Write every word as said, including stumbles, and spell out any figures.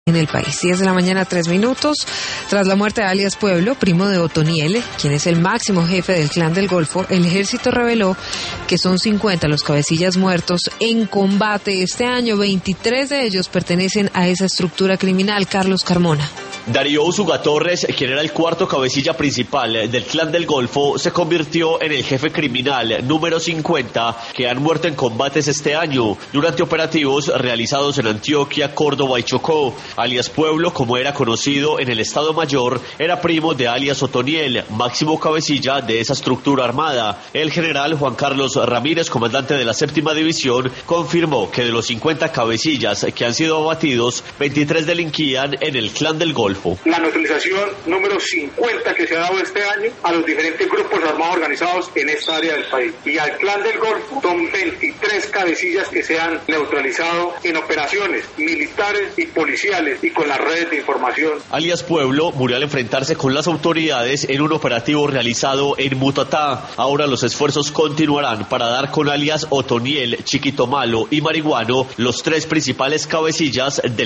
En el país, diez de la mañana, tres minutos. Tras la muerte de alias Pueblo, primo de Otoniel, quien es el máximo jefe del Clan del Golfo, el ejército reveló que son cincuenta los cabecillas muertos en combate este año. veintitrés de ellos pertenecen a esa estructura criminal. Carlos Carmona. Darío Usuga Torres, quien era el cuarto cabecilla principal del Clan del Golfo, se convirtió en el jefe criminal número cincuenta que han muerto en combates este año durante operativos realizados en Antioquia, Córdoba y Chocó. Alias Pueblo, como era conocido en el Estado Mayor, era primo de alias Otoniel, máximo cabecilla de esa estructura armada. El general Juan Carlos Ramírez, comandante de la séptima división, confirmó que de los cincuenta cabecillas que han sido abatidos, veintitrés delinquían en el Clan del Golfo. La neutralización número cincuenta que se ha dado este año a los diferentes grupos armados organizados en esta área del país. Y al Clan del Golfo son veintitrés cabecillas que se han neutralizado en operaciones militares y policiales y con las redes de información. Alias Pueblo murió al enfrentarse con las autoridades en un operativo realizado en Mutatá. Ahora los esfuerzos continuarán para dar con alias Otoniel, Chiquito Malo y Marihuano, los tres principales cabecillas del